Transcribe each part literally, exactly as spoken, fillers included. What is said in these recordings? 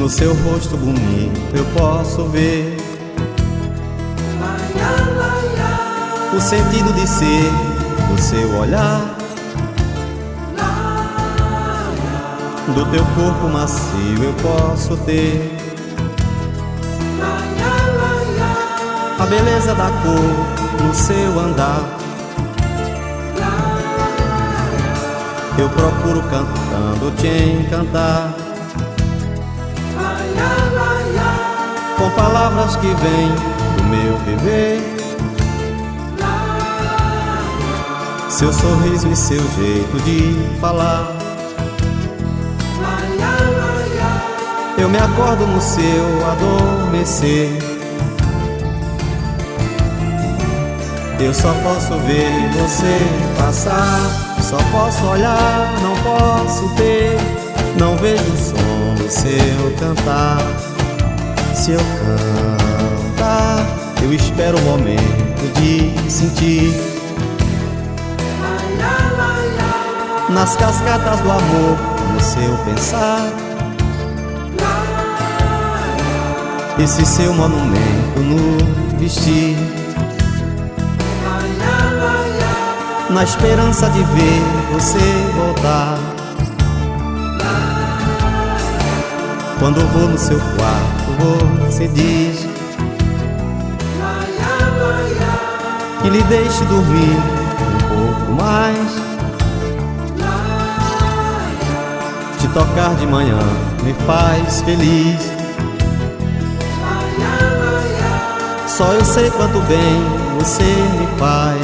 no seu rosto bonito eu posso ver o sentido de ser do seu olhar, do teu corpo macio eu posso ter a beleza da cor no seu andar. Eu procuro cantando te encantar com palavras que vêm do meu viver, seu sorriso e seu jeito de falar. Eu me acordo no seu adormecer, eu só posso ver você passar, só posso olhar, não posso ter, não vejo o som do seu cantar. Se eu cantar, eu espero o momento de sentir nas cascatas do amor, no seu pensar, esse seu monumento no vestir, na esperança de ver você voltar. Quando eu vou no seu quarto, você diz que lhe deixe dormir um pouco mais. Te tocar de manhã me faz feliz. Só eu sei quanto bem você me faz.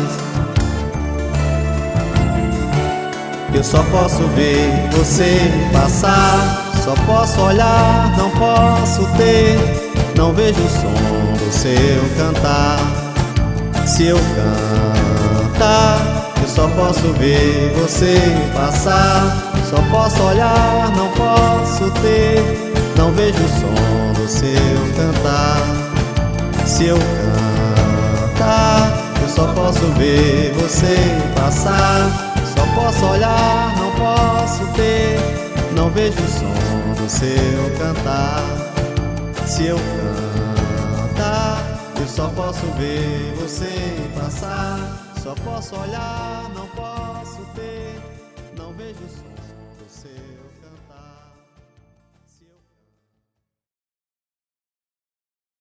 Eu só posso ver você passar, só posso olhar, não posso ter, não vejo o som do seu cantar. Se eu cantar, eu só posso ver você passar, só posso olhar, não posso ter, não vejo o som do seu cantar. Se eu cantar, eu só posso ver você passar, só posso olhar, não posso ter, não vejo o som do seu cantar. Se eu cantar, eu só posso ver você passar, só posso olhar, não posso ter.